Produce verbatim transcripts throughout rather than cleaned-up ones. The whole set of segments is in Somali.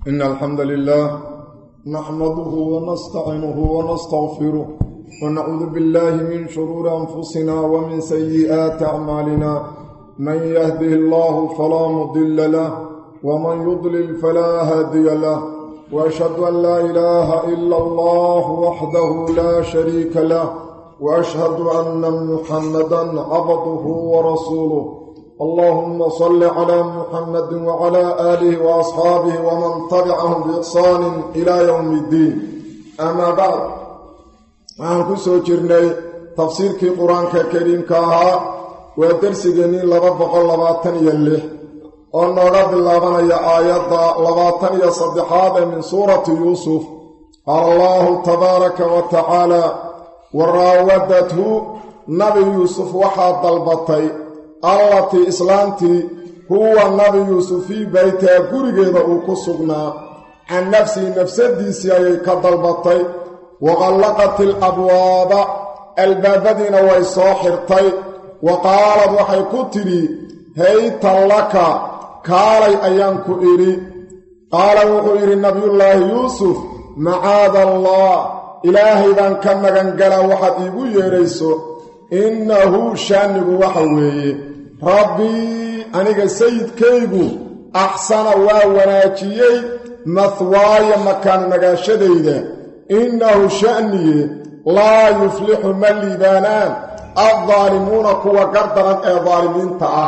إن الحمد لله نحمده ونستعينه ونستغفره ونعوذ بالله من شرور أنفسنا ومن سيئات أعمالنا من يهده الله فلا مضل له ومن يضلل فلا هادي له وأشهد أن لا إله إلا الله وحده لا شريك له وأشهد أن محمدا عبده ورسوله اللهم صل على محمد وعلى آله وأصحابه ومن تبعهم بإحسان إلى يوم الدين أما بعد waxaan ku soo jirnay tafsiirkii qur-aanka kariimka ahaa waa darsigeennii laba boqol labaatan iyo lix oo nooga bilaabanaya aayadda labaatan iyo saddexaad ee min suurati yuusuf qaala allahu tabaaraka wa tacaala waraawadathu nabi yuusuf waxaa dalbatay allatii islaantii huwa nabi yuusuf fii baytiha gurigeeda uu ku sugnaa can nafsihi nafsadiisii ayay ka dalbatay waqallaqat alabwaaba albaabadiina way soo xirtay wa qaalad waxay ku tidhi haytan laka kaalay ayaan ku idhi qaala wuxuu yidhi nabiyullaahi yuusuf macaada allah ilaahay baan ka magangalaa waxaad iigu yeedhayso innahu shaanigu waxa weeye rabbii aniga sayidkaygu axsana waa wanaajiyey mahwaaya makaan nagaashadayda innahu sha'niye laa yuflixu ma liibaanaan addaalimuuna kuwa gardaran ee daalimiinta ah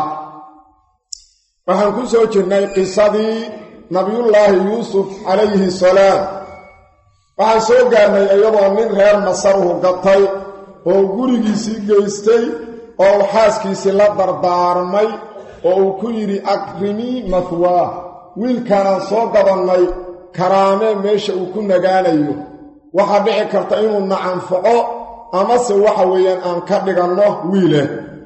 waxaan ku soo jirnay qisadii nabiyullaahi yuusuf calayhi salaam waxaan soo gaarnay iyadoo nin reer masaruhu gatay oo gurigiisii geystay oo xaaskiisii la dardaarmay oo uu ku yidhi akrimii mahwaah wiilkaanaan soo gadannay karaamee meesha uu ku nagaanayo waxaa dhici karta inuu na anfaco amase waxa weeyaan aan ka dhiganno wiile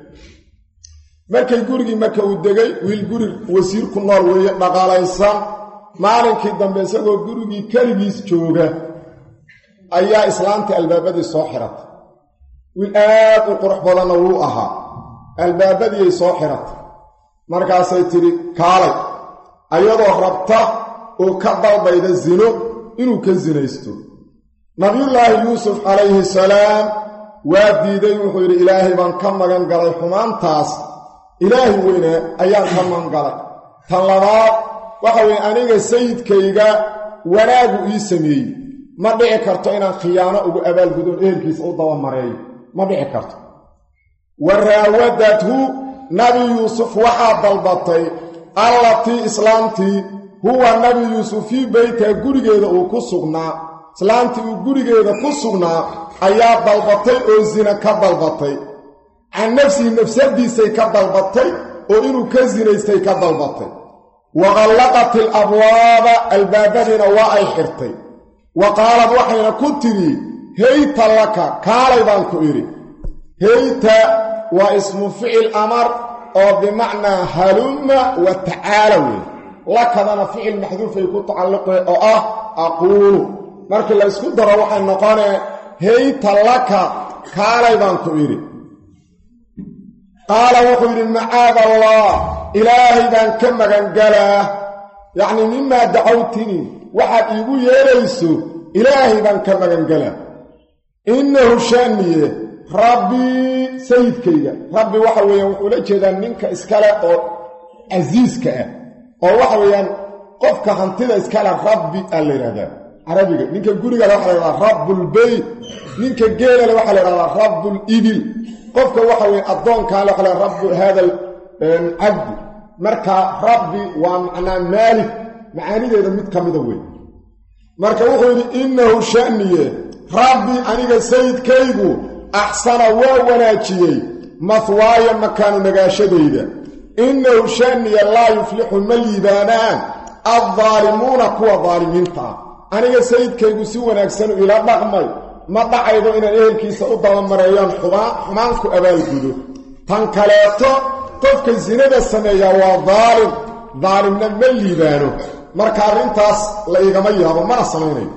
markay gurigii marka uu degay wiil guri wasiir ku nool weeye dhaqaalaysan maalinkii dambe isagoo gurigii keligiis jooga ayaa islaantii albaabadii soo xiratay wiil aad u qurux badanna wuu ahaa albaabadiiyay soo xiratay markaasay tidhi kaalay ayadoo rabta oo ka dalbayda zino inuu ka sinaysto nabiyullaahi yuusuf calayhi salaam waa diiday wuxuu yidhi ilaahay baan ka magan galay xumaantaas ilaahi weyne ayaan ka magan galay tan labaad waxa weeye aniga sayidkayga wanaagu ii sameeyey ma dhici karto inaan khiyaano ugu abaalgudoon ehelkiisa u dabamareeyo ma dhici karto wa raawadathu nabi yuusuf waxaa dalbatay allatii islaamtii huwa nabi yuusuf fii beytiha gurigeeda uu ku sugnaa islaantii uu gurigeeda ku sugnaa ayaa dalbatay oo zina ka dalbatay can nafsihi nafsadiisay ka dalbatay oo inuu ka sinaystay ka dalbatay waqallaqat alabwaaba albaabadiina waa ay xirtay wa qaalad waxayna ku tidhi hayta laka kaalay baan ku idhi hayta waa ismu ficil amar oo bimacnaa halumma wa tacaala wey lakadana ficil maxduufay ku tacalluqee oo ah aquulu markii la isku daro waxay noqonee hayta laka kaalay baan ku idhi qaala wuxuu yidhi macaada allah ilaahay baan ka magangalaa yacnii mimaa dacawtini waxaad iigu yeedhayso ilaahay baan ka magangalaa innahu sha'niye rabbii sayidkayga rabbi waxa weeyaan wuxuu la jeedaa ninka iskale oo casiiska ah oo waxa weeyaan qofka hantida iskale rabbi aa la yidhahdaa carabiga ninka gurigale waxa la yidhahdaa rabbulbeyt ninka geelale waxaa la yidhahdaa rabbulibil qofka waxa weeye addoonkaale waxa la yidhahdaa rabbu haada alcabdi marka rabbi waa macnaa maalik macaanideeda mid ka mida wey marka wuxuu yidhi innahu sha'niye rabbi aniga sayidkaygu axsana waa wanaajiyey mahwaaya makaanu nagaashadayda innahu sha'niye laa yuflixu ma liibaanaan addaalimuuna kuwa daalimiinta ah aniga sayidkaygu si wanaagsan ila dhaqmay ma dhacaydo inaan ehelkiisa u dabamareeyaan xumaan ku abaalgudo tan kaleeto qofka sinada sameeyaa waa daalim daalimna ma liibaano marka arrintaas la igama yaabo mana samaynayo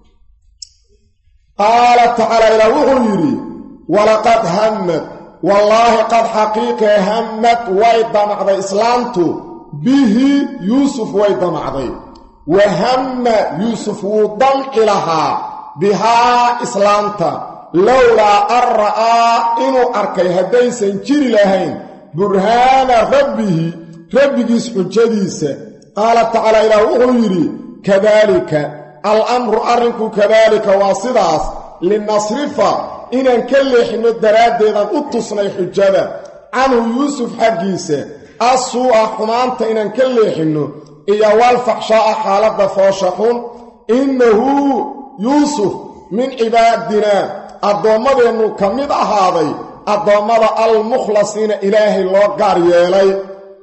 qaala tacaala ilaah wuxuu yidhi walaqad hammad wallaahi qad xaqiiqe hammad way damacday islaamtu bihi yuusuf way damacday وهم يوسف ودمع لها بها إسلامتا لولا أن رأى إنو أركي هديسا جري لهين برهان ربه ربكيس حجديسا قال تعالى إلى وغيري كذلك الأمر أرنك كذلك واصداس للنصرف إن كل حين الدراد إذا أتصني حجدا عنه يوسف حقيسا السوء حمانت إن كل حين إيا والفحشاء حالة فوشحون إنه يوسف من عبادنا الضوامد إنه كمد أهاضي الضوامد المخلصين إلهي الله قاريالي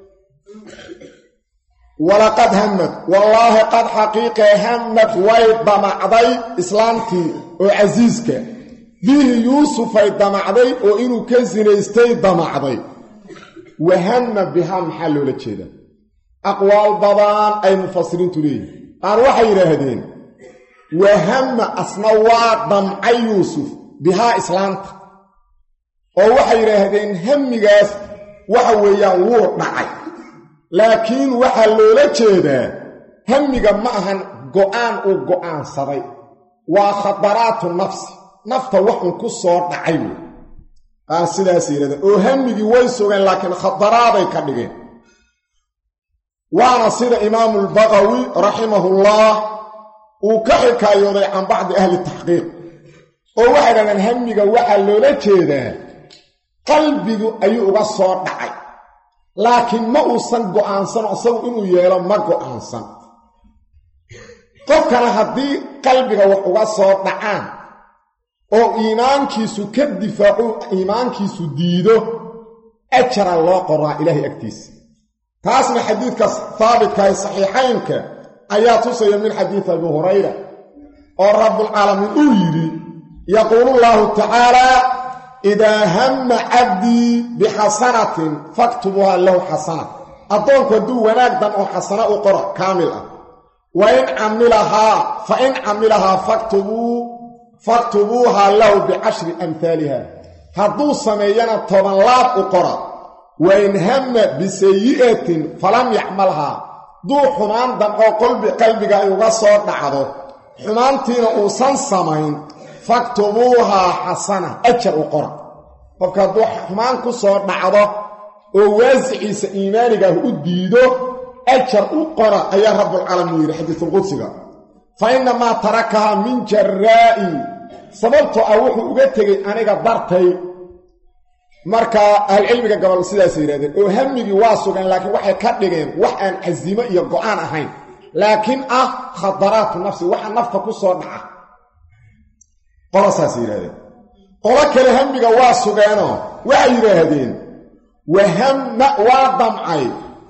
ولقد همت والله قد حقيقة همت ويضمعضي إسلامتي وعزيزك به يوسف يضمعضي وإنه كزين يستيضمعضي وهم بها محلو لكذا أقوال بضان أي مفسرين تريه أروح يرهدين وهم أصنوات ضمعي يوسف بها إسلامت ووحي يرهدين هم يقاس وحويا وور معي لكن وحلو لكذا هم يقاس معهن قوان أو قوان صدي وخطرات النفس نفط وحن كسور نعيو آه سيدا سيدا وهم يقويسوغن لكن خطرات يكدقين وانا سيدا إمام البغوي رحمه الله وكحكا يوضي عن بعض أهل التحقيق وواحد من همك وحلو لكذا قلبك أيوه الصور دعي لكن ما أصنق أنسان أصنق إنه يلم مقو أنسان قف كان هدي قلبك وحوغ الصور دعان أو إيمانكيسو كالدفاع إيمانكيسو ديدو أجر الله قرأ إلهي أكتيس تاسم حديثك ثابت كاي صحيحينك آيات تصير من حديث أبو هريرة والرب العالمين أولي يقول الله تعالى إذا هم عبدي بحسنة فاكتبها له حسنة أطولك دو وناك دمع حسنة أقرأ كاملة وإن عملها فإن عملها فاكتبوا فاكتبوها له بعشر أمثالها هدو سمينا طبنلات أقرأ وإن هم بسيئة فلم يعملها دو حمان دمعو قلب قلبك أيوغا صور دعضو حمانتين أوسان سمين فاكتبوها حسنة أجر أقرأ فبكا دو حمانكو صور دعضو ووازعيس إيمانك أديدو أجر أقرأ أيها رب العالمين حديث القدسك فإنما تركها من جرائي سببت أوحو أغتغي أنيك دارتي marka ahli cilmiga gobol sidaas yiraahdeen oo hamigi waa sugan laakiin waxay ka dhigeen wax aan azimo iyo go'aan ahayn laakiin ah khadaraat nafsi waxa nafta ku soo dhaca qolasaas yiraahdeen qola kale hamiga waa sugaano waxay yiraahdeen wahamma wa dam'ay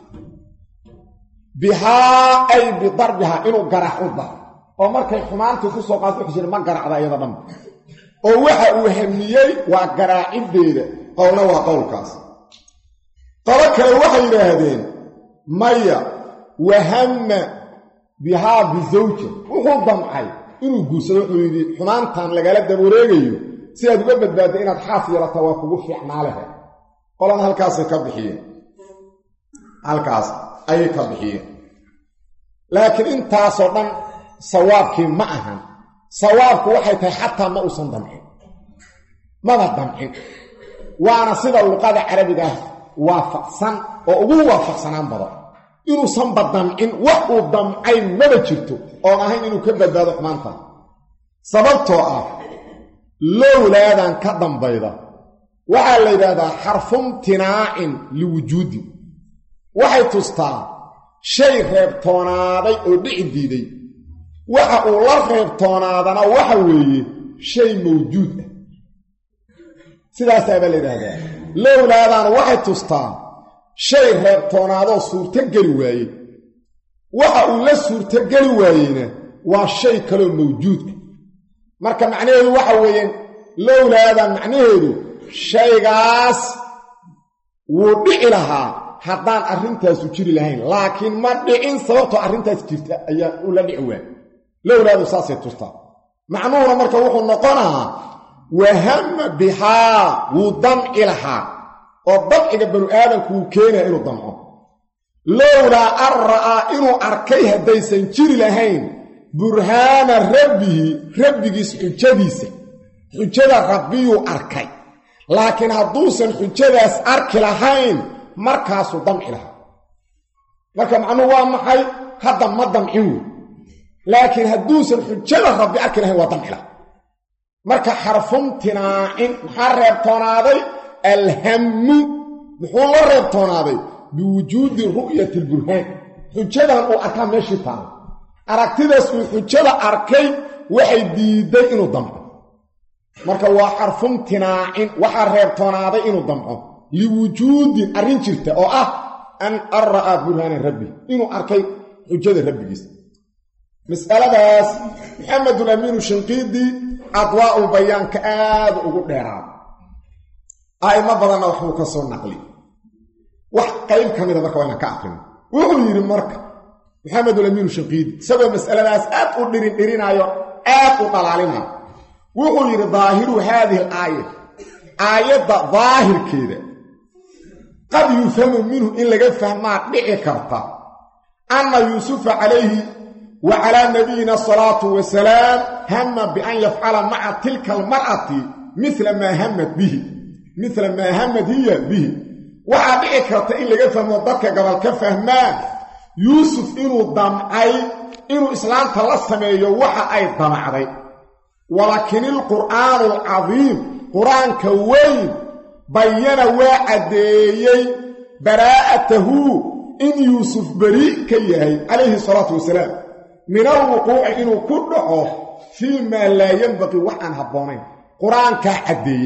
biha ay bi darbiha inuu garax u daa oo markay xumaantu ku soo qaado xijir ma garacda iyada dhan oo waxa uu hamiyay waa garaacideeda قولنا وقول كاس طلق الوحي لهذين ميا وهم بها بزوجه وهو ضمعي إنه قوسه وحيدي حمانتان لقالك دبوريقيو سيادة قبت بادة إنها تحافظ رتواكو في حمالها قولنا هالكاس يكبحيين هالكاس أي كبحيين لكن انت صدن صوابك معها صوابك وحيتها حتى ما أصن ضمعي ماذا ضمعي وانا سيده اللقاء العربية وافقسان او وافقسانان بدل inuu san badamcin wax uu damcay maba jirto oo ahayn inuu ka badbaado xumaanta sababtoo ah lowlaadan ka dambayda waxa la yiraahdaa xarfun tinaa'in liwujudi waxay tustaa shay reebtoonaaday oo dhici diiday waxa uu la reebtoonaadana waxa weeye shay mawjuud ah sidaas ayaa la yiraahdaa lowlaadan waxay tustaa shay reebtoonaado suurta gali waayey waxa uu la suurta gali waayeyna waa shay kale mawjuud ah marka macnaheedu waxa weeyeen lowlaadan macnaheedu shaygaas wuu dhici lahaa haddaan arrintaas u jiri lahayn laakiin ma dhicin sababtoo arrintaas jirta ayaa u la dhici waayey lowlaadu saasay tustaa macnuhuna marka wuxuu noqonahaa waham bihaa wuu damci lahaa oo dabciga banu aadamku uu keenaya inuu damco lowlaa an ra'aa inuu arkay haddaysan jiri lahayn burhaana rabbihi rabbigiis xujadiisa xujada rabbiyuu arkay laakiin hadduusan xujadaas arki lahayn markaasuu damci lahaa marka macnuhu waa maxay hadda ma damcin wey laakiin hadduusan xujada rabbi arki lahayn waa damci lahaa marka xarfumtinaacin maxaa reebtoonaaday alhammu muxuu la reebtoonaaday biwujuudi ru'yati alburhaan xujadan uu arkaa meeshii taala aragtidaas uu xujada arkay waxay diiday inuu damco marka waa xarfumtinaacin waxaa reebtoonaaday inuu damco liwujuudin arrin jirta oo ah an an ra'aa burhaana rabbi inuu arkay xujada rabbigiisa mas'aladaas maxamedul amiinu shinqiidi adwaa'ul bayaanka aad ugu dheeraada a'imo badanna waxbuu ka soo naqli wax qayb ka mida marka waa inaan ka aqrino wuxuu yidhi marka maxamedul amiinu shinqiidi isagoo mas'aladaas aad u dhirin dhirinaayo aad u dhalaalinayo wuxuu yidhi daahiru haadihi alaaya aayadda daahirkeeda qad yufhamu minhu in laga fahmaa dhici karta anna yuusufa calayhi wa calaa nabiyina asalaatu wasalaam hama bian yafcala maca tilka almar'ati mila maa hamad bihi mila maa hamad hiya bihi waxaa dhici karta in laga fahmo dadka gabal ka fahmaan yuusuf inuu damcay inuu islaamta la sameeyo waxa ay damacday walaakin ilqur'aanu alcadiim qur-aanka weyn bayana waa caddeeyey baraa'atahu in yuusuf berii ka yahay calayhi salaatu wasalaam min alwuquuci inuu ku dhaco fii maa laa yanbaqii wax aan habboonayn qur-aankaa caddeeyey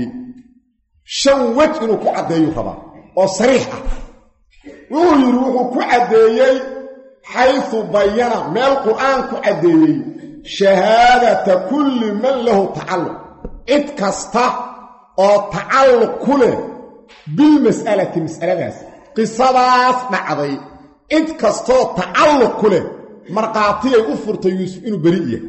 shan wej inuu ku caddeeyu rabaa oo sariix ah wuxuu yidhi wuxuu ku caddeeyey xaysu bayana meel qur'aan ku caddeeyey shahaadata kulli man lahu tacalluq cid kasta oo tacalluq ku leh bilmas'alati mas'aladaas qisadaas dhacday cid kastoo tacalluq ku leh markhaatiyay u furtay yuusuf inuu beri yahay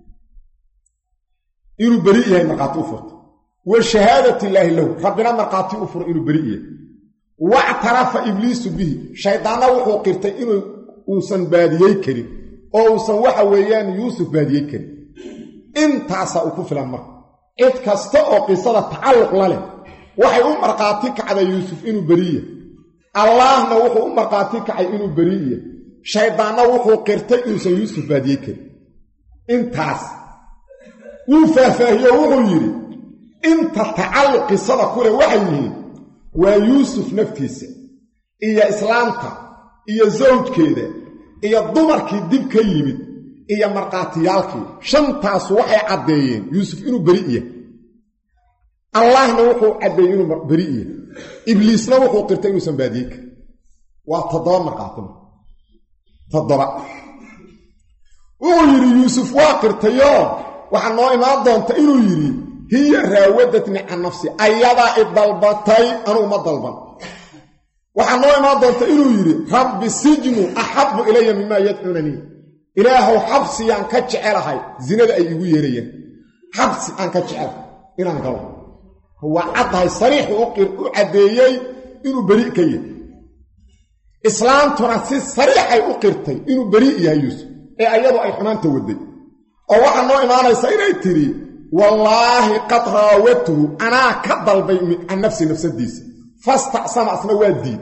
inuu beri yahay markhaati u furtay wa shahaadati illaahi lahu rabbina markhaati u furay inuu beri yahay wactarafa ibliisu bihi shaydaanna wuxuu qirtay inuu uusan baadiyey karin oo uusan waxa weeyaan yuusuf baadiyey karin intaasaa uu ku filan marka cid kasta oo qisada tacalluq la leh waxay u markhaati kacday yuusuf inuu beri yahay allaahna wuxuu u markhaati kacay inuu beri yahay shayddaanna wuxuu qirtay inuusan yuusuf baadiyey karin intaas wuu faahfaahiye oo wuxuu yidhi inta tacalluq qisada ku leh waxay yihiin waa yuusuf naftiisa iyo islaamta iyo sawjkeeda iyo dumarkii dib ka yimid iyo markhaatiyaalkii shantaasu waxay caddeeyeen yuusuf inuu beri yahay allahna wuxuu caddeeyey inuu beri yahay ibliisna wuxuu qirtay inuusan baadiyey karin waa toddoba markhaatimo toddoba wuxuu yidhi yuusuf waa qirtayoo waxaa noo imaan doonta inuu yidhi hiya raawadatni can nafsi ayadaa i dalbatay anugu ma dalban waxaa noo imaan doonta inuu yidhi rabbi sijnu axabu ilaya mimaa yadcuunanii ilaahow xabsiyaan ka jecelahay zinada ay igu yeerayeen xabsi aan ka jecelahay inaan galo waa caddahay sariixu u caddeeyey inuu beri ka yahay islaamtuna si sariixay u qirtay inuu beri yahay yuusuf ee ayadu ay xumaanta waday oo waxaa noo imaanaysa inay tidhi wallaahi qad raawatuhu anaa ka dalbay can nafsi nafsadiisa fastacsama asna waa diid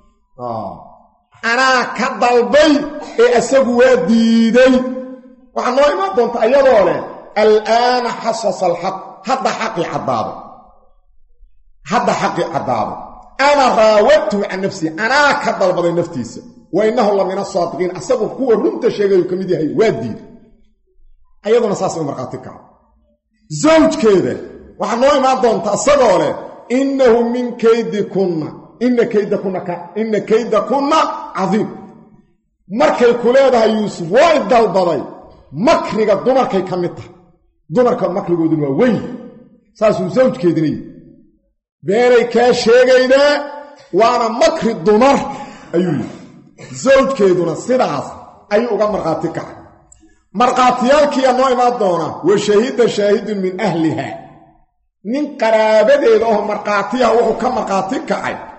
anaa ka dalbay ee isagu waa diiday waxaa noo imaan doonta ayadoo leh al'aana xasasa alxaq hadda xaqii caddaaday hadda xaqii caddaaday ana raawatuhu can nafsii anaa ka dalbaday naftiisa wa innahu la min asaadiqiin asagu kuwa runta sheegayu ka mid yahay waa diiday ayaduna saasay u markhaati kaca zawjkeeda waxaa noo imaan doonta isagoo leh innahu min kaydikunna inna kaydakunna inna kaydakunna cadiim markay ku leedahay yuusuf way dalbaday makriga dumarkay ka mid tahay dumarka makrigooduna waa weyn saasuu zawjkeedina yidhi beenay kaa sheegaynaa waana makri dumar ayuu yidhi zawjkeeduna sidaas ayuu uga markhaati kacay markhaatiyaalkiiya noo imaan doona wa shahida shaahidun min ahliha nin qaraabadeeda oo markhaatiyaha wuxuu ka markhaati kacay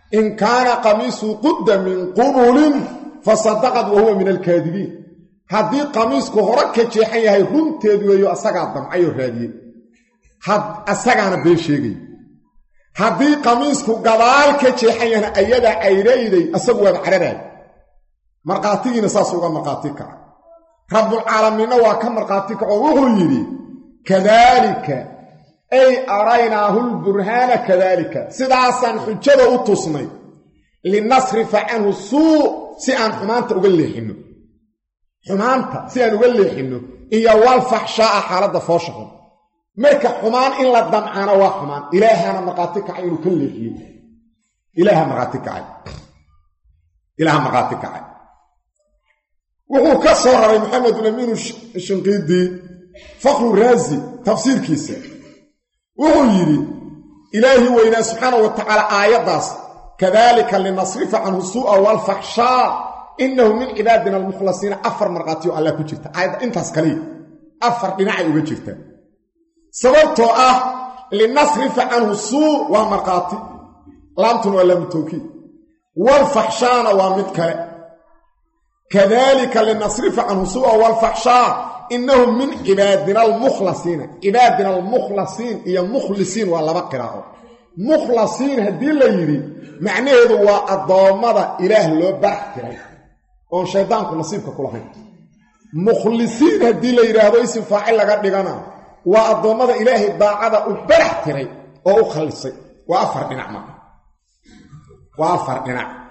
إن كان قميصه قد من قبل فصدقت وهو من الكاذبين هذه قميصك هرك جيحية هي رنتيد ويو أساقا الضمعي الرادية هاد أساقانا بيشيغي هذه قميصك قبالك جيحية أيضا عيريدي أساقوا بعررات مرقاتيين أساسوغا مرقاتيك رب العالمين وكم مرقاتيك وهو يري كذلك أي أريناه البرهان كذلك سداسا حجة أتصني لنصرف عنه السوء سيان حمانت أقول لي حنو حمانت سيان أقول لي حنو إيا والفحشاء حالة فوشهم مركا حمان إلا الدمعان وحمان إلهنا مقاتك عين كل حين إلهنا مقاتك عين إلهنا مقاتك عين وهو كسر محمد الأمين الشنقيدي فخر الرازي تفسير كيسا وهو يري إلهي وإنا سبحانه وتعالى آيات داس كذلك لنصرف عنه السوء والفحشاء إنه من عبادنا المخلصين أفر مرقاتيو الله كجرتا آيات انت اسكالي أفر لنعي وجرتا سببتو أه لنصرف عنه السوء ومرقاتي لامتن ولا متوكي والفحشاء ومتكالي كذلك لنصرف عنه السوء والفحشاء إنهم من عبادنا المخلصين عبادنا المخلصين هي مخلصين ولا بقراءه مخلصين هدي اللي يري معناه هو الضوامضة إله لو برحتري وان شيطانك نصيبك كلهم مخلصين هدي اللي يري هذا اسم فاعل لقد لغانا والضوامضة إله الضاعة وبرحتري وأخلصي وأفر بنعمة وأفر بنعمة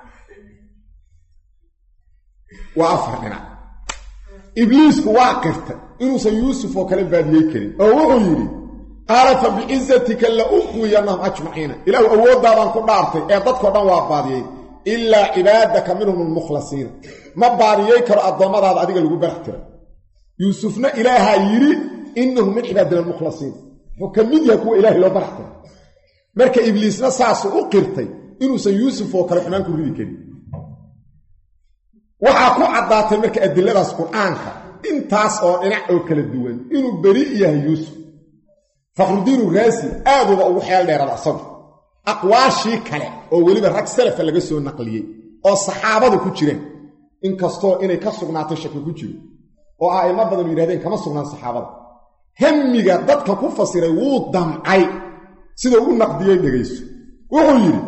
وأفر بنعمة إبليس واقرت إنه سيوسف وكلم باديه كريم أو يري قال فبعزتك لأخوي أنهم أجمعين إله أود دابان كدارتي إعطتك ودن واباديه إلا عبادك منهم المخلصين ما باديه كر الضمر هذا أديك اللي برحتر يوسفنا إله يري إنهم من عبادنا المخلصين وكمد يكون إله لو برحتر مركا إبليسنا ساس أقرتي إنه سيوسف وكلم حنان كريم كريم waxaa ku cadaatay marka adiladaas quraanka intaas oo dhinac oo kala duwan inuu bari yahay Yuusuf Fakhruddin Raasi aad ugu xeel dheerada asag aqwaashi kale oo waliba rag salaf laga soo naqliyay oo saxaabadu ku jireen in kasto inay ka sugnaato shaki ku jiro oo aayma badan yiraahdeen kama sugnaan saxaabada hamiga dadka ku fasiray wuu damcay sida uu naqdiyay dhageyso wuxuu yiri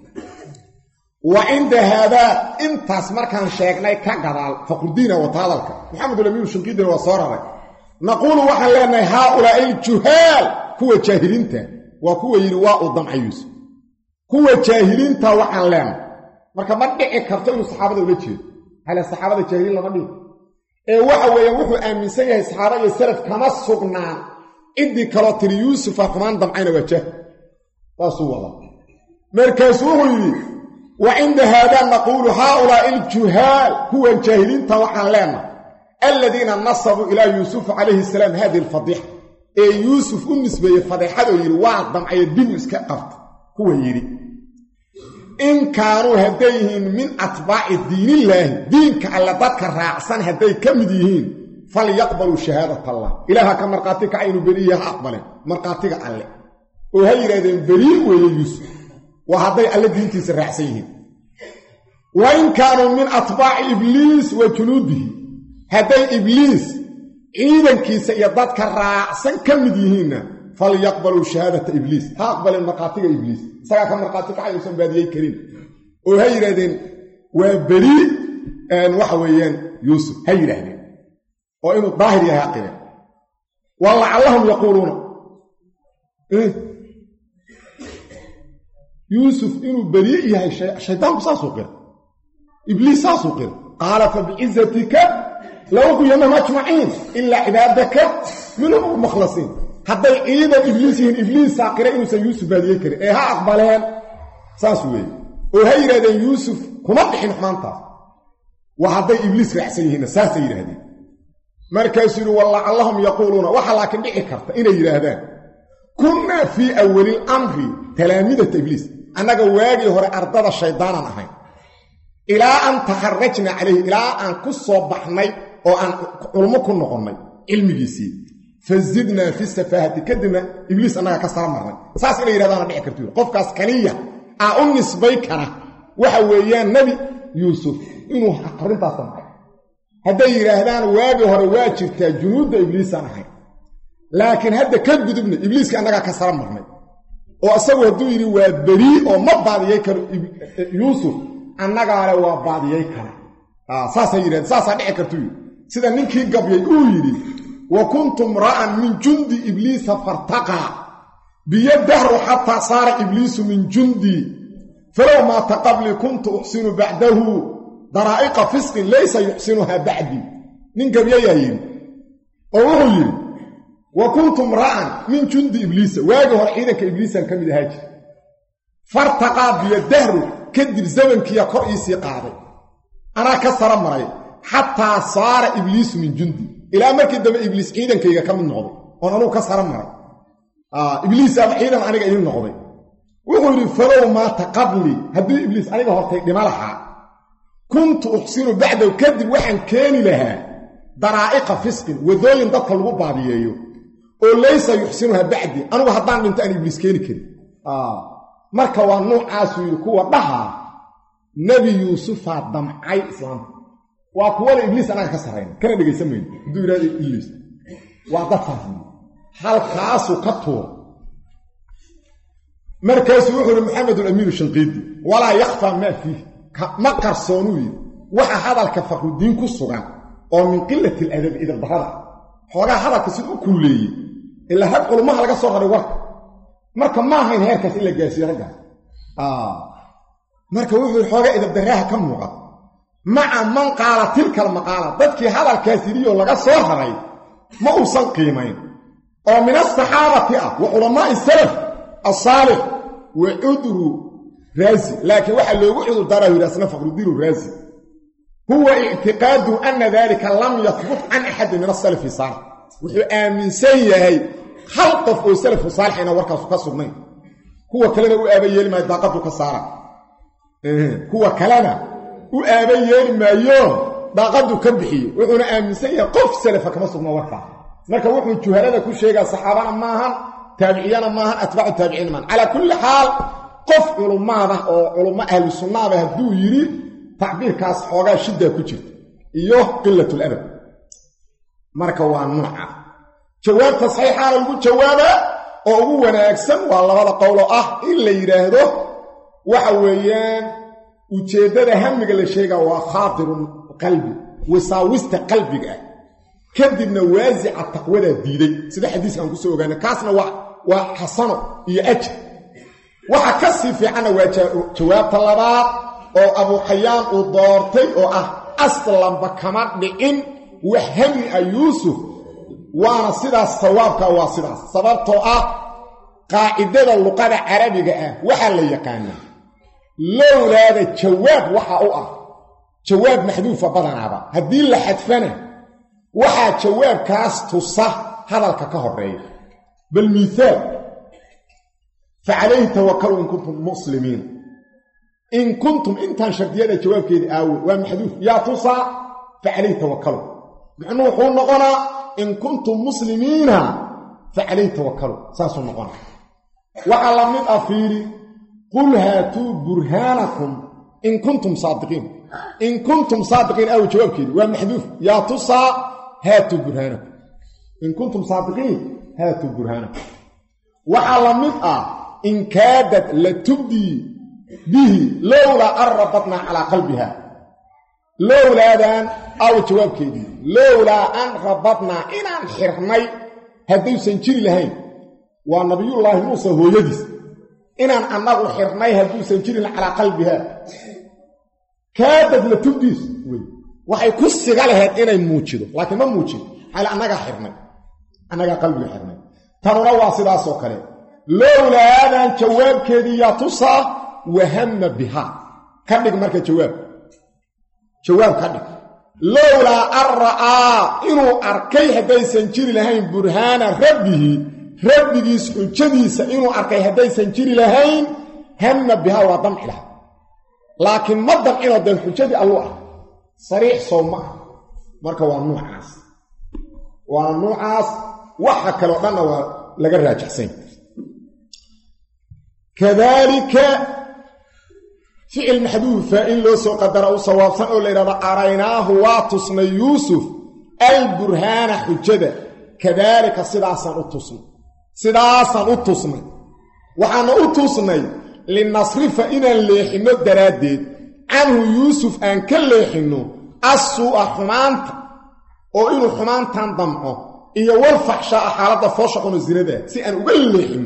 وعند هذا انتاس مركان شيخناي كغدال فخردين وتعالك محمد الامين الشنقيدي وصورره نقول وحن لنا هؤلاء الجهال كو جاهلينتا وكو يرواء الضمع يوسف كو جاهلينتا وحن لنا marka ma dhici karto inuu saxaabada ula jeedo hal saxaabada jaahiliin lama dhigo ee waxa weeyaan wuxuu aaminsan yahay saxaabada iyo salaf kama sugnaan idii kala tiri Yuusuf aqmaan damcayna wajah taasoo wada markaas wuxuu yiri وعند هذا نقول هؤلاء الجهال هو الجاهلين توحن لنا الذين نصبوا إلى يوسف عليه السلام هذه الفضيحة أي يوسف النسبة فضيحة يرواد ضمعي الدين اسكاقفت هو يري إن كانوا هديهن من أتباع الدين الله دينك على ذاتك الرأسان هدي كمديهن فليقبلوا شهادة الله إلها كمرقاتك عين بريها أقبل مرقاتك علي وهي رادين بريء ويوسف وهذا الذين تسرعسيهم وإن كانوا من أطباع إبليس وجنوده هذا إبليس إذا كيس يضادك الرأسا كمديهن فليقبلوا شهادة إبليس هاقبل المقاتل إبليس سيأك المقاتل عين سنبادي كريم وهي رادين وبريء أن وحويان يوسف هي رادين وإنه الظاهر يهاقنا ولعلهم يقولون إيه يوسف إنه بريء يا الشيطان بساسو قر إبليس ساسو قر قال فبعزتك لو كنا مجمعين إلا عبادك منهم المخلصين حتى إذا إبليس هن إبليس ساقر إنه سيوسف بريء كر إيها أقبلين ساسوي وهي رأي يوسف كما بحين حمانتا وحتى إبليس رحسيهن ساسي رهدي مركز والله اللهم يقولون وحلاكن بحكرت إنا يرهدان كنا في أول الأمر تلاميذة إبليس أنك واجه هو أرضاد الشيطان نحن إلى أن تخرجنا عليه إلى أن كصبحنا وأن علمكم نقلنا علم جيسي فزدنا في السفاهة كدنا إبليس أنك كسر مرنا ساس إلى إرادة نبيع كرتور قف كاسكنية أعنس بيكنا waxa weeyaan nabi yuusuf inuu arrintaas sameeyo hadday yiraahdaan waagi hore waa jirtaa junuudda ibliis aan ahay laakiin hadda ka gudubna ibliiska annaga ka sara marnay oo asagu haduu yiri waa bari oo ma baadiyay karo yuusuf annaga ale waa baadiyay kara ah saasa yiraahdaan saasa dhici karto sida ninkii gabyay uu yiri wa kuntum ra'an min jundi ibliis fartaqa biyadahu hatta sara ibliis min jundi فلو ما تقبل كنت أحسن بعده ضرائق فسق ليس يحسنها بعدي من قبيايين أوهي وكنت امرأ من جند إبليس واجه حينك إبليسا كم دهاج فارتقى بيده كذب زمن كي قرئيسي قاضي أنا كسر مرأي حتى صار إبليس من جندي إلى أمر كدب إبليس حينا كي كم النغضي وأنا كسر مرأي آه إبليس حينا أنا كي النغضي ويقول فلو ما تقبلي هدو إبليس أنا هرتي لمالحا كنت أحسن بعد وكذب وحن كان لها ضرائق فسق وذوين دخل بعضيه وليس يحسنها بعدي أنا وهضان من تاني إبليس كان كده آه marka waa noocaas uu kuwa dhaha nabi yuusuf damcay islam waa kuwa ibliis anaga ka sareyn kana dhageysameyn haduu yiraahdo ibliis waa dadfahmi halkaas uu ka tuur markaas wuxuu maxamed al-amin shanqidi wala yakhfa ma fi ma qarsoonu waxa hadalka faqrudiin ku sugan oo min qillati al-adab ila dhahara xogaa hadalka sidoo kuleeyay ila had culumada laga soo raray warka marka ma ahayn heerkaas ila gaasiyo raga ah marka wuxuu xooga idab daraha ka muuqda maca man qaala tilka maqala dadkii hadalkaas yiriyo laga soo haray ma uusan qiimayn oo min as-sahabati ah wa ulama as-salaf as-salih wa udru razi laakiin waxa loogu cudur daraa yiraasna faqrudiin razi huwa i'tiqadu anna dhalika lam yathbut an ahad min as-salaf salih wuxuu aamin sayahay hal qof oo salaf saalixina warkaas ka sugnay kuwa kalena u aabayeen ma daaqadu ka saara ee kuwa kalena u aabayeen maayo daaqadu ka bixiyo wuxuuna aaminsan yahay qof salaf kama sugna warka marka wuxuu juhalada ku sheegaa saxaabana maahan taabiciyana maahan atba'u taabiciin man ala kulli haal qof culumada oo culumada ahli sunnada haduu yiri tacbiirkaas xoogaa shida ku jirta iyo qillatul adab marka waa nooca jawaab saxiixa lagu jawaaba oo ugu wanaagsan waa labada qowl ah in la yiraahdo waxa weeyaan ujeedada hamiga la sheega waa khaatirun qalbi wasaawista qalbiga kadibna waasi'a taqwada diiday sida xadiiskan ku soo ogaanay kaasna waa waa xasano iyo ajr waxa ka sii fiican waa jawaabta labaad oo Abu Hayyan uu doortay oo ah aslan ba kama dhicin wahmi ayusuf وانا سيدا الصوابك واسيدا سببتو اه قاعدة اللغة العربية اه وحا اللي يقانا لولا هذا الجواب وحا اه جواب محذوفة بدنا با هدي اللي حدفنا وحا جواب كاس تصح هذا الكاكهر رأيه بالمثال فعليه توكلوا إن كنتم مسلمين إن كنتم انتان شردية الجواب كده آوي ومحذوف يا تصح فعليه توكلوا بعنه حول نقنا إن كنتم مسلمين فعليه توكلوا ساسو نقول وعلى من أفيري قل هاتوا برهانكم إن كنتم صادقين إن كنتم صادقين أو جواب كده ومحذوف يا تصا هاتوا برهانكم إن كنتم صادقين هاتوا برهانكم وعلى من إن كادت لتبدي به لولا أربطنا على قلبها لولا ذان أو جواب كده لولا أن ربطنا إن حرمي هدو سنجري لهين ونبي الله موسى هو يدس إن أنه حرمي هدو سنجري على قلبها كادت لتبديس وحي كسر عليها إن يموتشدو لكن ما موتشد على أنك حرمي أنك قلبي حرمي تنرى واصلا سوكري لولا هذا جواب كده يتصى وهم بها كان لك مركز جواب جواب كان لولا أرأى إنه أركي هدي سنجري لهين برهان ربه ربه سنجديس إنه أركي هدي سنجري لهين هم بها وضمع لها لكن ما الضمع إنه دين حجدي الله صريح صومع مركا وانو عاس وانو عاس وحكا لو أنه لقى الراجع سين كذلك ficil maxduufa in loo soo qadara u sawaabsan oo la yidhahdo araynaahu waa tusnay yuusuf alburhaana xujada kadaalika sidaasaan u tusnay sidaasaan u tusnay waxaana u tusnay linasrifa inaan leexinno daraaddeed canhu yuusuf aan ka leexinno assuu'a xumaanta oo inuu xumaantan damco iyo walfaxshaa xaaladda foosha xuno zinada si aan uga leexinno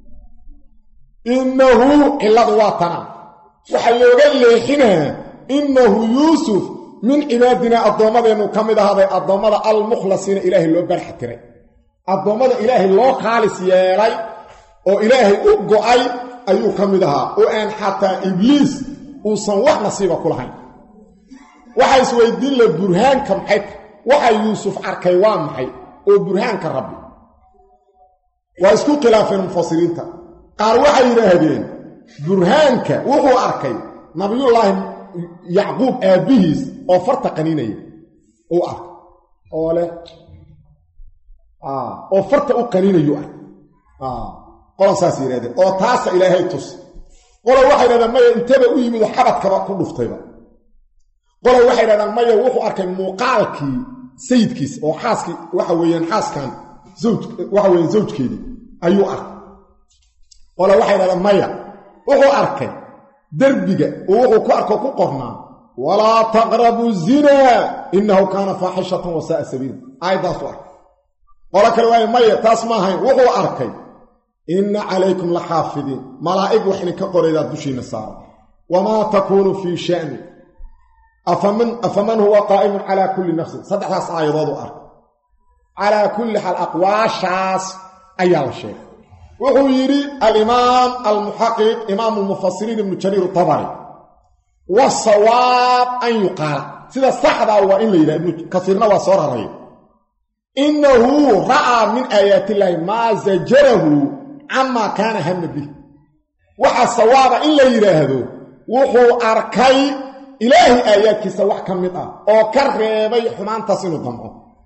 innahu cilladu waa tanaa waxaa looga leexinaa innahu yuusuf min cibaadinaa addoommadeennu ka mid ahaaday addoommada almukhlasiina ilaahay loo barax tiray addoommada ilaahay loo khaalis yeelay oo ilaahay u go'ay ayuu ka mid ahaa oo aan xataa ibliis uusan wax nasiiba ku lahayn waxaa isweydiin la burhaanka maxay waxa yuusuf arkay waa maxay oo burhaanka rabbi waa isku khilaafeen mufasiriinta qaar waxay yidhaahdeen burhaanka wuxuu arkay nabiyullaahi yacquub aabbihiis oo farta qaniinaya uu arkay oo leh oo farta u qaniinayu arkay qola saas yidhahdeen oo taasa ilaahay tus qola waxay yidhahdeen maya intaba u yimid oo xabadkaba ku dhuftayba qola waxay yidhahdeen maya wuxuu arkay muuqaalkii sayidkiis oo xaaskii waxa weeyaan xaaskan zawj waxa weeyaan zawjkeedii ayuu arkay qola waxay yidhahdeen maya wuxuu arkay derbiga oo wuxuu ku arko ku qornaa walaa taqrabu zinaa innahu kaana faaxishatan wa saa'a sabiila aayaddaasuu arkay qola kale waay maya taas ma ahayn wuxuu arkay inna calaykum la xaafidiin malaa'ig wax idinka qoraydaa dushiinna saara wamaa takuunu fii sha'ni afaman afaman huwa qaa'imun calaa kulli nafsin saddexdaas aayadoodu arkay calaa kulli xaal aqwaashaas ayaa la sheegay wuxuu yidhi alimaam almuxaqiq imaamu lmufasiriin ibnu jariir tabari wasawaab an yuqaala sida saxdaa waa in la yidhaha ibnu kasiirna waa soo raray innahu ra'aa min aayaatillaahi maa zajarahu camaa kaana hama bih waxaa sawaaba in la yidhaahdo wuxuu arkay ilaahay aayaadkiisa wax ka mid ah oo ka reebay xumaantaas inuu damco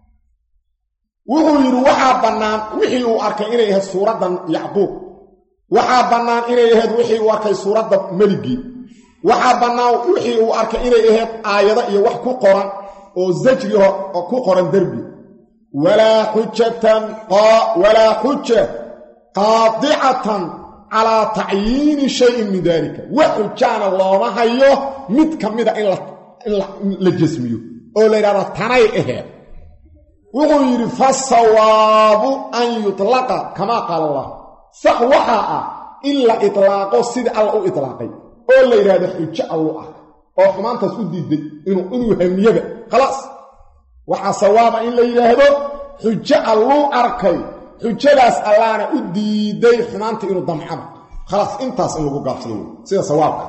wuxuu yidhi waxaa bannaan wixii uu arkay inay ahayd suuraddan yacquub waxaa bannaan inay ahayd wixii uu arkay suuradda meligii waxaa bannaan wixii uu arkay inay ahayd aayado iyo wax ku qoran oo zajri oo ku qoran derbi walaa xujatan walaa xuja qaadicatan calaa tacyiini shayin min daalika wax xujaana looma hayo mid ka mida in la jasmiyo oo la yidhahdo tanay ahayd wuxuu yidhi fasawaabu an yutlaqa kamaa qaala allah sax waxaa ah in la itlaaqo sidii alla u itlaaqay oo la yidhaahdo xujo alluu ah oo xumaantaas u diiday inuu inuu hamiyaba khalaas waxaa sawaaba in la yidhaahdo xujo alluu arkay xujadaas allaana u diiday xumaanta inuu damcaba khalaas intaas in lagu gaabsado wey sida sawaabka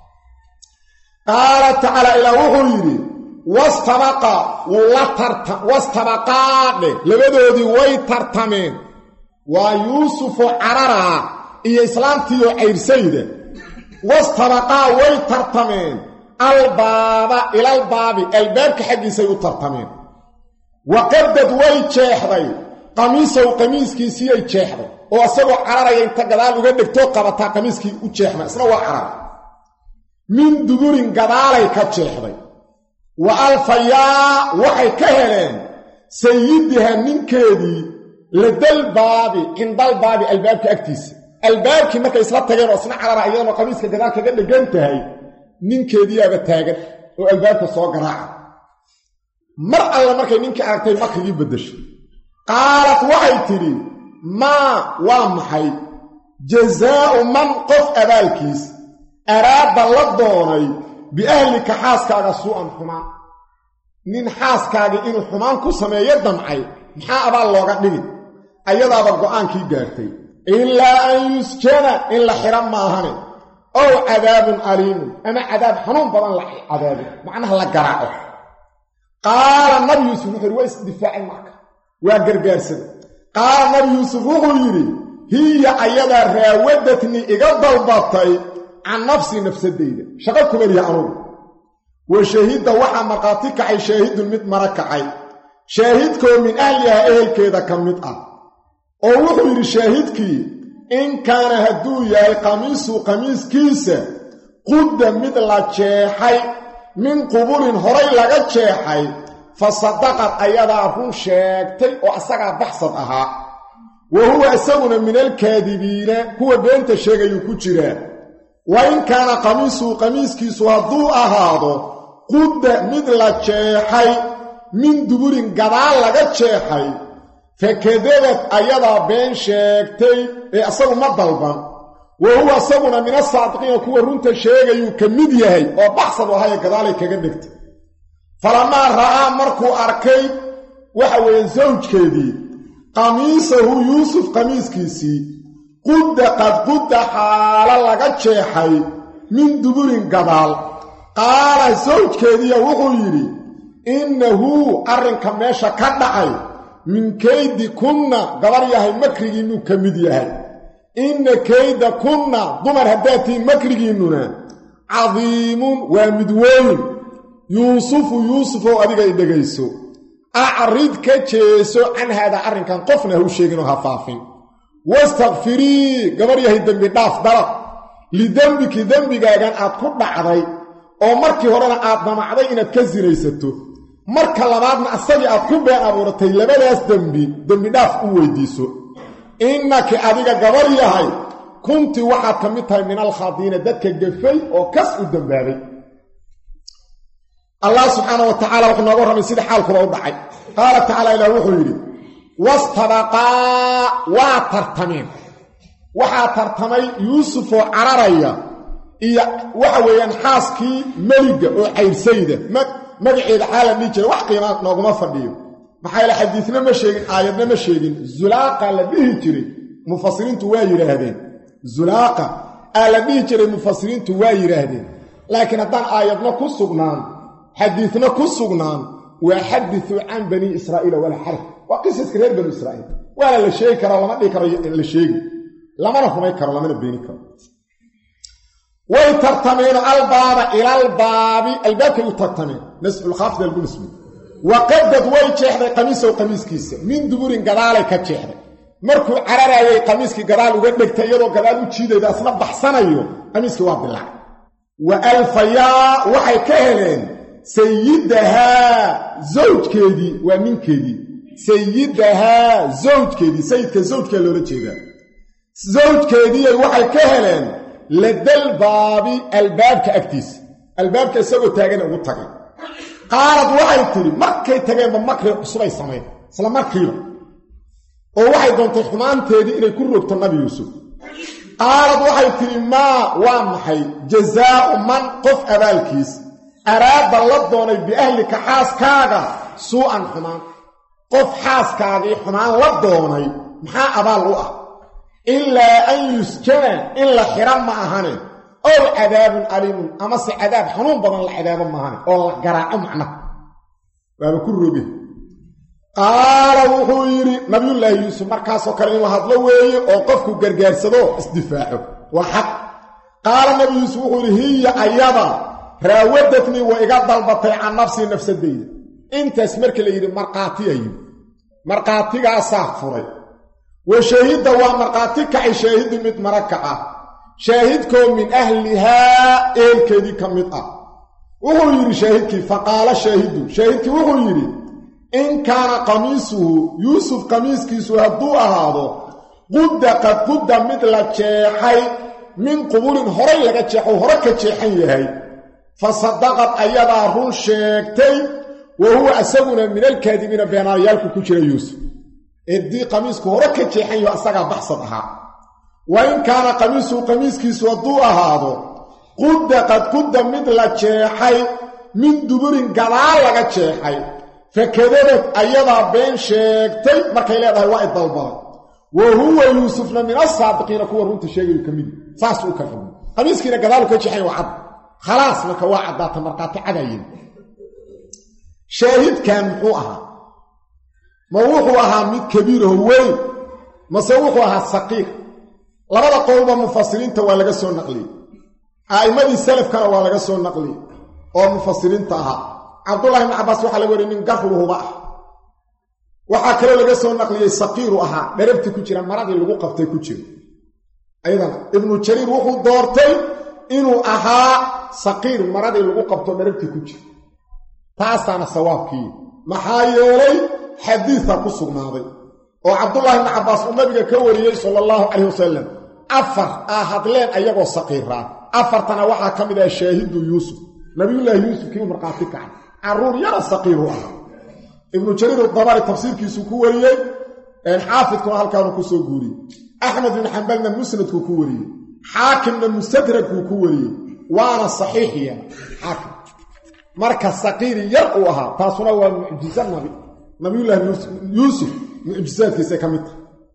qaala tacaala ilaa wuxuu yidhi wastabaqa wuu la tarta wastabaqaadhe labadoodii way tartameen waa yuusufoo cararaa iyo islaamtiioo cayrsayda wastabaqaa way tartameen albaaba ilalbaabi albaabka xaggiisay u tartameen waqadad way jeexday qamiisow qamiiskiisiiyay jeexday oo isagoo cararaya inta gadaal uga dhegtoo qabataa qamiiskii u jeexma isna waa carar min duburin gadaalay ka jeexday wa alfayaa waxay ka heleen sayidiha ninkeedii ladalbaabi cindalbaabi albaabka agtiisa albaabkii markay isla tageen oo isna carara iyadoo qamiiska gadaal kaga dhegan tahay ninkeediiyaaba taagan oo albaabka soo garaaca mar alla markay ninkii aragtay makrigii beddeshay qaalat waxay tidhi maa waa maxay jazaa'u man qof abaalkiis araada la doonay biahlika xaaskaaga suu'an xumaan nin xaaskaagii inuu xumaan ku sameeyo damcay maxaa abaal looga dhigi ayadaaba go'aankii gaartay ilaa an yusjana in la xidha maahane ow cadaabun aliimun ama cadaab xanuun badan la cadaabin macnaha la garaaco qaala nabi yuusuf wuxuu yidhi waa isdifaacay marka waa gargaarsaday qaala nabi yuusuf wuxuu yidhi hiya ayadaa raawadatnii iga dalbatay can nafsii nafsadayda shaqo kumaliya anugu wa shahidda waxaa markhaati kacay shaahidun mid mara kacay shaahidkoo min ahlihaa ehelkeeda ka mid ah oo wuxuu yidhi shaahidkii in kaana hadduu yahay qamiisuu qamiiskiisa qudda mid la jeexay min qubulin horay laga jeexay fasadaqad ayadaa run sheegtay oo asagaa baxsad ahaa wa huwa isaguna min alkaadibiina kuwa beenta sheegayuu ku jiraa wa in kaana qamiisuhu qamiiskiisu hadduu ahaado qudda mid la jeexay min duburin gadaal laga jeexay fakadabad ayadaa been sheegtay ee asagu ma dalban wa huwa isaguna min asaadiqiina kuwa runta sheegayuu ka mid yahay oo baxsad ahaye gadaalay kaga dhigtay falamaa ra'aa markuu arkay waxa weeye sawjkeedii qamiisahu yuusuf qamiiskiisii qudda qad qudda xaalo laga jeexay min duburin gadaal qaala sawjkeediiya wuxuu yidhi innahu arrinka meesha ka dhacay min kaydi kunna gabar yahay makrigiinnuu ka mid yahay inna kayda kunna dumar haddaad tihiin makrigiinnuna cadiimun waa mid weyn yuusufu yuusufow adiga i dhegayso acrid ka jeeso can haadaa arrinkan qofna ha u sheeginoo ha faafin wastakfirii gabar yahay dembi dhaaf dalab lidembiki dembigaagan aad ku dhacday oo markii horena aad damacday inaad ka sinaysato marka labaadna asagii aad ku been abuuratay labadaas dembi dembi dhaaf u weydiiso innaki adiga gabar yahay kunti waxaad ka mid tahay min alkhaadiina dadka gafay oo kas u dembaabay allah subxaanah wa tacaala wuxuu nooga warramay sida xaalkuba u dhacay qaala tacaala ilaah wuxuu yidhi wastabaqaa waa tartameen waxaa tartamay yuusufoo cararaya iyo waxa weeyaan xaaskii meliga oo cayrsayda magaceeda xaala dhihi jiray wax qiimaa nooguma fadhiyo maxaa yaele xadiidna ma sheegin aayadna ma sheegin zulaaqa la dhihi jiray mufasiriintu waa yidhaahdeen zulaaqa aa la dhihi jiray mufasiriintu waa yidhaahdeen laakiin haddaan aayadna ku sugnaan xadiidna ku sugnaan waa xadithuu can banii israa'iila walaa xaraj waa qisaska reer banu israa'iil waana la sheegi karaa lama dhihi karo la sheegi lamana rumay karo lamana beeni karo way tartameen albaaba ilalbaabi albaabkay u tartameen nasculkhaafid lagu nisbiy waqadad way jeexday qamiisow qamiiskiisa min duburin gadaalay ka jeexday markuu cararaayay qamiiskii gadaal uga dhegtay iyadoo gadaal u jiidayda asna baxsanayo qamiiskii waa bilaacay wa alfayaa waxay ka heleen sayidahaa zawjkeedii waa ninkeedii sayidahaa zawjkeedii sayidka zawjkaa loola jeedaa zawjkeediiyay waxay ka heleen ladalbaabi albaabka agtiisa albaabka isagoo taagan ugu tagay qaalad waxay tidhi markay tageenba makri cusubay samayn isla markiiba oo waxay doontay xumaanteedii inay ku rogto nabi yuusuf qaalad waxay tidhi maa waa maxay jazaa'u man qof abaalkiis araada la doonay biahlika xaaskaaga suu'an xumaan qof xaaskaagii xumaan la doonay maxaa abaal u ah ilaa an yusjana in la xira ma ahane ow cadaabun aliimun amase cadaab xanuun badan la cadaabo maahane oo la garaaco macnaha waaba ku roge qaala wuxuu yidhi nabiyullaahi yuusuf markaasoo kale inuu hadlo weeye oo qofku gargaarsado isdifaaco waa xaq qaala nabi yuusuf wuxuu yidhi hiya ayada raawadatnii waa iga dalbatay can nafsii nafsadayda intaas markii la yidhi markhaatiya yidhi markhaatigaasaa furay wa shaahidda waa markhaati kacay shaahiddu mid mara kaca shaahidkoo min ahlihaa eelkeedii ka mid ah wuxuu yidhi shaahidkii faqaala shaahidu shaahidkii wuxuu yidhi in kaana qamiisuhu yuusuf qamiiskiisu hadduu ahaado qudda qad qudda mid la jeexay min qubulin horay laga jeexo hore ka jeexan yahay fa sadaqad ayadaa run sheegtay wa huwa isaguna min alkaadibiina beenaayaalku ku jira yuusuf eddii qamiisku hore ka jeexan yaho asagaa baxsad ahaa wa in kaana qamiisuhu qamiiskiisu hadduu ahaado qudda qad qudda mid la jeexay min duburin gadaal laga jeexay fakadabad ayadaa been sheegtay markay leedahay waa idalbaday wa huwa yuusufna min asaadiqiina kuwa runta sheegayu ka midi saas u kala xugmay qamiiskiina gadaalu ka jeexay waa cad khalaas marka waa caddaata markhaati cadayin shaahidkan muxuu ahaa ma wuxuu ahaa mid kabiiraho weyn mase wuxuu ahaa saqiir labada qowlba mufasiriinta waa laga soo naqliyey a'immadii salafkana waa laga soo naqliyey oo mufasiriinta ahaa cabdullahi ibni cabbaas waxaa laga wariyay nin garruhuba ah waxaa kaloo laga soo naqliyey saqiiru ahaa dherabtii ku jira maradii lagu qabtay ku jiro ayadana ibnu jariir wuxuu doortay inuu ahaa saqiir maradii lagu qabto dharabtii ku jira taasaana sawaabkii maxaa yeelay xadiisa ku sugnaaday oo Cabdullah ibn Abbas uu nabiga ka wariyay sallallahu alayhi wasallam afar ahadleen ayagoo saqiira afartana waxa kamid ah shaahidu Yusuf nabiyullah Yusuf kii marqaati ka caruur yara saqiir ah ibn Jarir al-Tabari tafsiirkiisu ku wariyay in xaafidku halkaan ku soo guuriyay Ahmad ibn Hanbal musnadku ku wariyay حاكم المستدرك كوري وانا صحيحيا حاكم مركز صغير يرقوها تاسونا ومعجزة النبي نبي الله يوسف معجزات كيسا كمت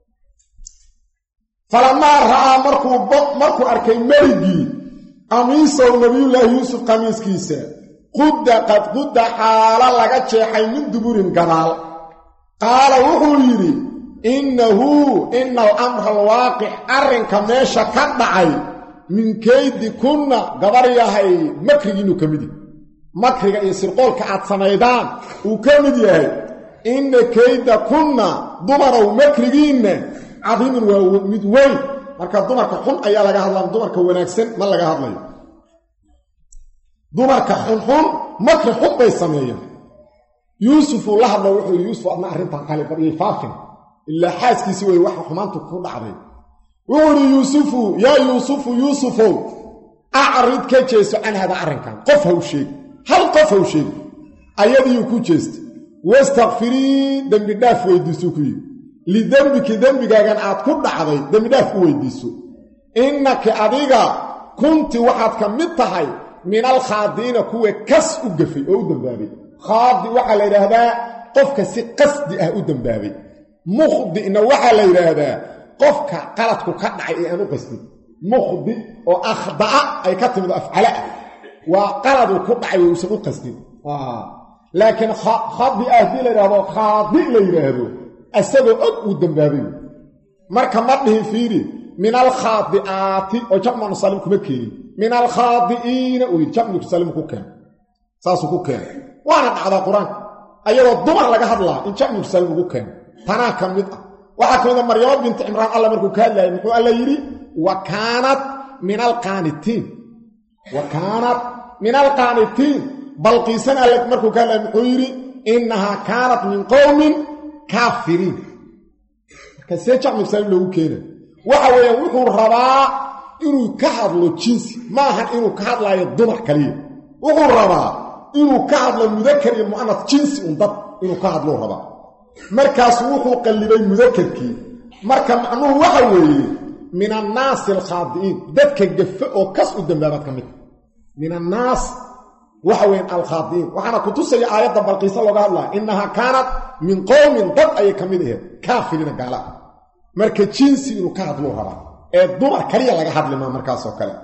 فلما رأى مركو مركو أركي مرقي قميصة نبي الله يوسف قميص كيسا قد قد قد حالا لغا شيحي من دبور قرال قال وحوليري إنه إن الأمر الواقع أرن كميشا كدعي من كيد كنا قبريا هاي مكرينو كمدي مكريا يسرقول كعاد سميدان وكمدي هاي إن كيد كنا دمروا مكريين عظيم ومدوين مركا دمرك حن أيا لغا هدلان دمرك وناكسن ما لغا هدلان دمرك حن حن مكر حن بيسميين يوسف الله هدلا وحو يوسف أدنا أرنتا قالي بريه فافن إلا حاسكي سوى واحد حمانته كل عظيم وقال يوسف يا يوسف يوسف أعرض كيجيس عن هذا أرنكان قفه شيء هل قفه شيء أيدي يكون جيست واستغفري دم بداف ويدسوكي لذنبك ذنبك كان عاد كل عظيم دم بداف ويدسو إنك أديك كنت واحد كمتهي من الخاضين كوي كس أقفي أو دنبابي خاضي وحل هذا قفك سي قصد أو دنبابي مخضي إنه وحا ليرادا قفك قلتك كدعي أنو قصدي مخضي وأخضع أي كتمد أفعلاء وقلدوا كدعي ويسمو قصدي آه. لكن خاضي أهدي ليرادا خاضي ليرادا أسدوا أدو الدنبابي مركا مرده فيري من الخاضئات وجمع نصالمك مكيري من الخاضئين ويجمع نصالمك كان ساسو كان وانا على القرآن أيضا الضمر لك هدلا إن جمع نصالمك كان تنا كميد waxa kamida Maryam bint Imran Allah markuu ka hadlayay wuxuu alla yiri wa kanat min alqanitin wa kanat min alqanitin balqisan alla markuu ka hadlayay wuxuu yiri innaha kanat min qawmin kafirin kasee jacmu sal loo keenay waxa weeyaan wuxuu rabaa inuu ka hadlo jinsi ma aha inuu ka hadlayo dumar kaliya wuxuu rabaa inuu ka hadlo mudakkar iyo muannath jinsi un dad inuu ka hadlo rabaa markaas wuxuu qalibay mudakarkii marka macnuhu waxa weeye min an-nas al-khadi'in dadka gafa oo kas u dambaabad kamid min an-nas waxa weyn al-khadi'in waxana ku tusay aayada balqiisa looga hadlaa innaha kanat min qawmin dad ay kamid ah kaafirina gaala marka jinsi inuu ka hadlo raba ee dumar kaliya laga hadlima markaas oo kale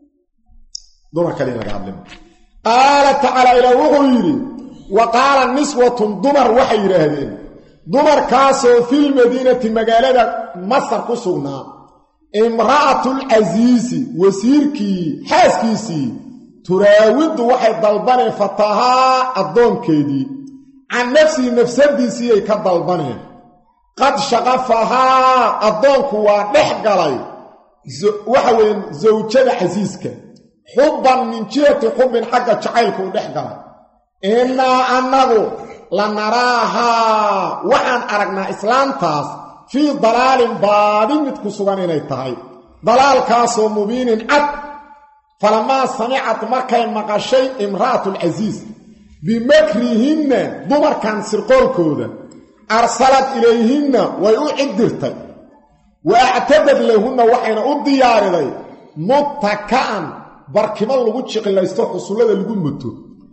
dumar kaliya laga hadlima qala ta'ala ila wuxuu wa qala niswatun dumar waxay yiraahdeen dumar kaasoo fil madiinati magaalada Masar ku sugnaa imra'atul azizi wasiirkii xaaskiisii turaawidu waxay dalbanay fataha adoonkeedii an nafsi nafsadiisii ay ka dalbanay qad shaqafaha adoonku waa dhex galay waxa weyn zawjada aziiska xubban min jihati xubbin xagga jacaylku dhex galay inna annagu lanaraha waxaan aragnaa islaamtaas fi dalaalin baadin mid ku sugan inay tahay dalaalkaasoo mubiinin cad falamaa samicat markay maqashay imra'atul aziiz bimakrihinna dumarkan sirqoolkooda arsalat ilayhinna way u cidirtay wa a'tadad lahunna waxayna u diyaariday muttaka'an barkimo lagu jiqilaysto xusulada lagu muto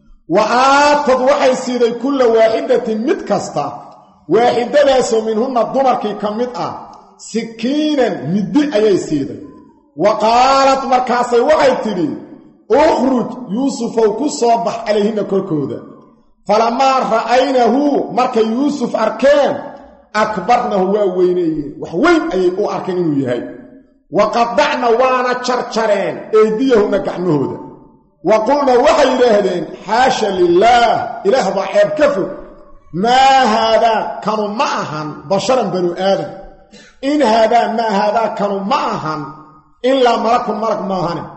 وآتت وحي سيدي كل واحدة متكستا واحدة لاسو منهن الضمركي كمتأ سكينا مدي أي سيدي وقالت مركاسي وحي تري اخرج يوسف وكصبح عليهن كركودا فلما رأينه مركا يوسف أركان أكبرنه ووينيه وحوين أي أو أركانه يهي وقضعنا وانا تشرشرين ايديهن كعنهودا وقلنا وحي لهذين حاشا لله إله ضعيب كفر ما هذا كانوا معهم بشرا بنو آدم إن هذا ما هذا كانوا معهم إلا ملك ملك ماهن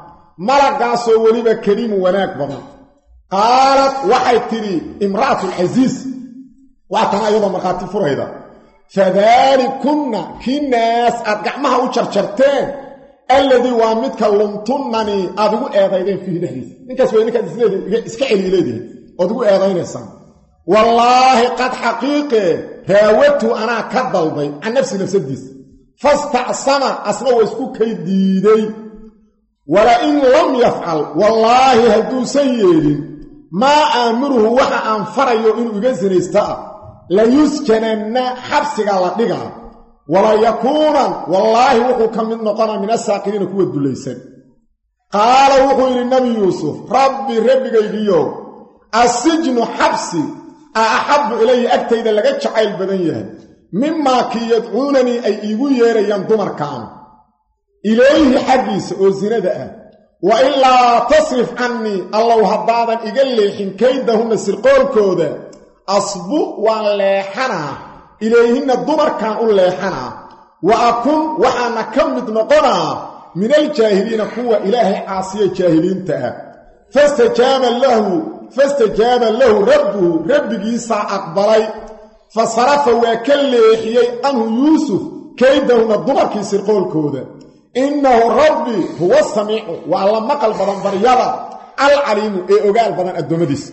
malagaasoo weliba kariimu wanaag badan qaalad waxay tidhi imra'atulcasiis waa tan ayadoo markhaati furayda fadaalikunna kii naas aad gacmaha u jarjarteen alladii waa midka lumtunnanii aad igu eedaydeen fiihi dhexdiisa ninkaas way ninkaad iska celiyi leedihin ood igu eedaynaysaan wallaahi qad xaqiiqe raawatu anaa ka dalbay can nafsi nafsadiisa fastacsama asna waa isku kay diiday wala in lam yafcal wallaahi hadduusan yeelin maa aamiruhu waxa aan farayo inuu iga sinaysta ah la yusjananna xabsiga la dhigaa wala yakuunan wallaahi wuxuu ka mid noqonaa min asaaqiliina kuwa dulaysan qaala wuxuu yidhi nebi yuusuf rabbi rabbigaygiyow assijnu xabsi a axabbu ilaya agtayda laga jacayl badan yahay mimaa kii yadcuunanii ay iigu yeerayaan dumarkaan ilayhi xaggiisa oo sinada ah wa ilaa tasrif cannii allow haddaadan iga leexin kaydahunna sirqoolkooda asbu waan leexanaa ilayhinna dumarkaan u leexanaa wa akun waxaana ka mid noqonaa min aljaahiliina kuwa ilaahay caasiya jaahiliinta ah fastajaaba lahu fastajaaba lahu rabbuhu rabbigiisaa aqbalay fa sarafa waa ka leexiyey canhu yuusuf kaydahunna dumarkii sirqoolkooda innahu rabbi huwa samiicu waa alla maqal badan baryada alcaliimu ee ogaal badan addoommadiisa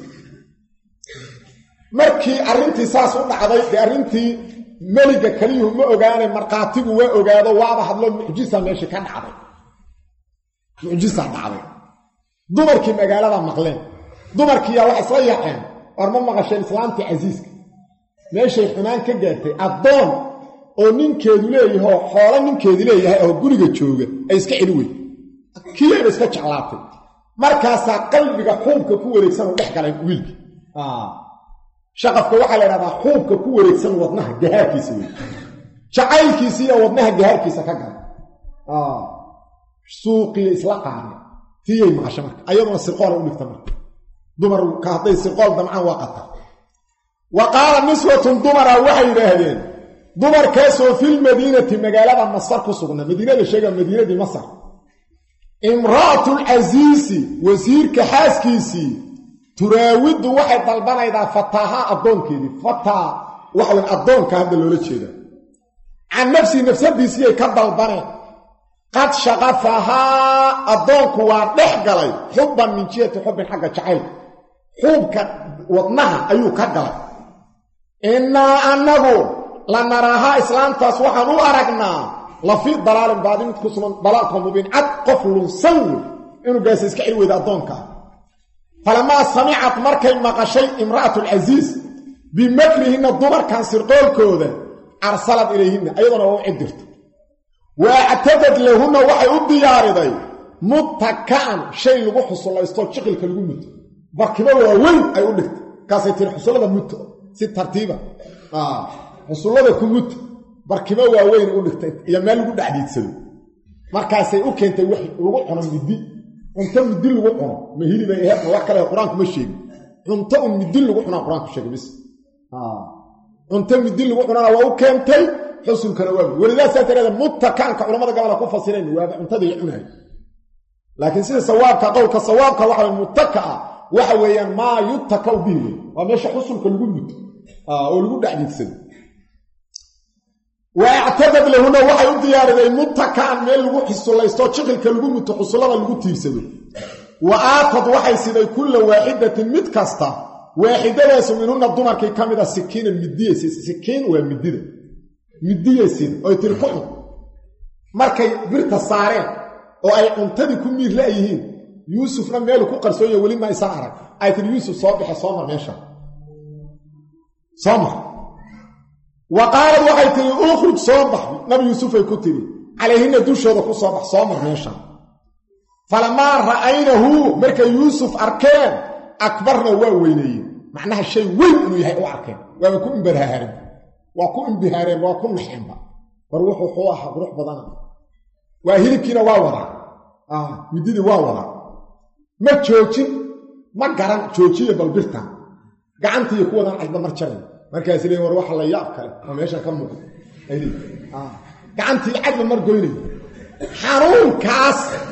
markii arrintii saas u dhacday dee arrintii meliga keliyuhu ma ogaane markhaatigu waa ogaado waaba hadlo mucjisa meeshii ka dhacday mucjisa dhacday dumarkii magaalada maqleen dumarkiiyaa wax isla yaaceen war ma maqasheen islaamtii casiiska meeshay xumaan ka gaartay addoon oo ninkeedu leeyahay oo xoolo ninkeedu leeyahay oo guriga jooga ay iska celi wey kiyayba iska jeclaatay markaasaa qalbiga xuubka ku wareegsan oo dhex galay wiilkii shaqafka waxaa la idhahdaa xuubka ku wareegsan wadnaha gahaarkiisa wey jacaylkiisiiyo wadnaha gahaarkiisa ka galay suuqiya isla qaadeen tiyay maqasho marka ayaduna sirqoola u dhigta marka dumarka hadday sirqool damcaan waa qatar wa qaala niswatun dumara waxay yidhaahdeen dumarkaasoo filmadiinati magaalada masar ku sugnaa madiinada sheega madiinadii masar imra'atulcasiisi wasiirka xaaskiisii turaawidu waxay dalbanaydaa fataaha addoonkeedii fataa waxawan addoonka hadda loola jeedaa can nafsii nafsadiisiiyay ka dalbaneen qad shaqafahaa addoonku waa dhex galay xubban min jihati xubbin xagga jacaylka xuubka wadnaha ayuu ka galay innaa annagu la naraahaa islaamtaas waxaan u aragnaa la fii dalaalin baadi mid ku sugan dalaalka mubiin cad qof lunsan wey inuu gaasa iska celi weyda addoonkaa falamaa samicad markay maqashay imra'atulcasiis bimakrihinna dumarkan sirqoolkooda arsalad ilayhinna ayadoona waa u cidirta wa actadad lahunna waxay u diyaariday muttaka'an shay lagu xusulaysto jiqilka lagu muto barkibo waaweyn ay u dhigtay kaasay tiri xusullada muto si tartiiba xusullada ku muto barkibo waaweyn u dhigtay iyo meel lagu dhexdiidsado markaasay u keentay wax lagu cuno middi cunto middi lagu cuno ma hilibay ahayd ma wax kale qur-aanku ma sheegin cunto un middi lagu cunaa qur-aanku sheegay bis cunto middi lagu cunana waa u keentay xusulkana waa welidaasa tirada muttakaanka culamada gabadha ku fasireen waa cuntadii cunaay laakiin sida sawaabka qowlka sawaabka waxa muttakaa waxa weeyaan maa yuttaka bihi waa meesha xusulka lagu muto oo lagu dhacdiidsado waactadad lahuna waxay u diyaariday muttakaan meel lagu xusulaysto jiqilka lagu muto xusullada lagu tiirsado wa aatad waxay siday kulla waaxidatin mid kasta waaxidadaasu minhunna dumarkii ka mida sikiinan midiyaysa sikiin waa midida midiyaysin oy tiri ku cun markay birta saareen oo ay cuntadii ku miir la'yihiin yuusufna meelu ku qarsoonya weli ma aysan arag ay tiri yuusuf soo baxe soo mar meesha soo mar wa qaalad waxay tiri ukhruj soo bax nabi yuusufay ku tiri calayhinna dushooda ku soo bax soo mar meesha falamaa ra'aynahu markay yuusuf arkeen akbarna waa weyneeyeen macnaha shay weyn inuu yahay u arkeen waaba ku imbarhahareen waa ku imbihaareen waa ku naxeenba war wuxuu xuu ahaa qurux badana waa hilibkiina waa wadaa mididii waa wadaa ma joojin ma garan joojiya balbirtan gacantiiyo ku wadaan cadba mar jaray markaas leeyin war waxa la yaab kale oo meesha ka muuqda gacantii cadba mar goynay xanuunkaas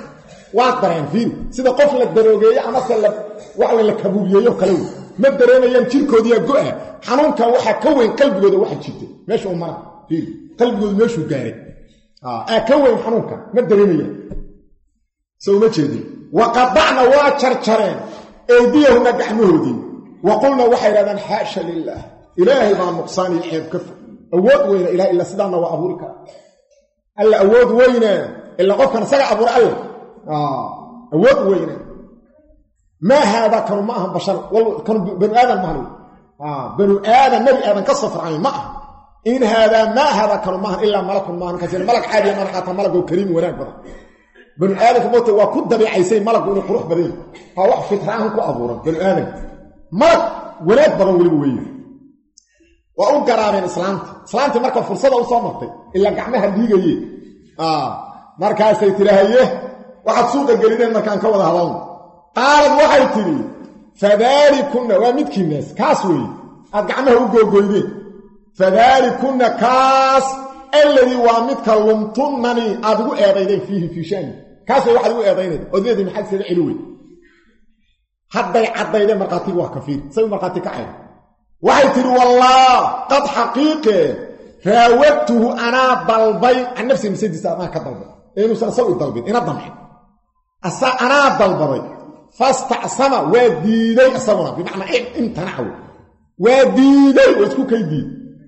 waa dareen fiir sida qof la daroogeeyo ama se la wax la kabuubiyeeyo kale ma dareemayaan jirkoodiya go'a xanuunkan waxa ka weyn qalbigooda waxa jirtay meesha uu mara fiir qalbigooda meeshu gaaray ah ka weyn xanuunkan ma dareemayaan soo ma jeedin waqadana waa charjareen eediyahuna gacmahoodii waqulna waxay raadaan haasha lillah ilaahi baa nuqsaani ceeb ka awood weyna ilaahi illa sidana waa abuurika alla awood weyna illa qofkan saga abuur alla ah awood weyna ما هذا كانوا معهم بشر كانوا بنو آدم معهم آه بنو آدم نبي آدم كصفر عين معهم إن هذا ما هذا كانوا معهم إلا ملك معهم كثير ملك عادي ملك عطا ملك وكريم وناك بدا بنو آدم كموت وكد بعيسين ملك ونو قروح بدين فوح فترانهم كأبورا بنو آدم ملك وناك بدا ولبوية وأقول قرارين إسلامتي إسلامتي مركب فرصة وصامتي إلا قعمها الليقية آه مركز سيتلاهيه واحد سوق القليلين مكان كوضا هلون قالت waxay tiri fadalikunna wa midkii naas kaas weey aad gacmaha u googooydeen fadalikunna kaas alladhi wa midka lumtunani aad ugu eedaydeen fihi fi shani kaas waxaad ugu eedaynay odeedii maxay sida cilwi hadday cadayde marqaatiga wax kafiir say marqaati ka cay waxay tiri wallah qad haqiqe raawatuhu ana dalbay an nafsi misadisa ma ka dalbay inuu sarsaw dalbin ina damay asa ana dalbay فاستعصم وديدي أصبنا بمعنى إيه امتنعوا وديدي واسكو كيدي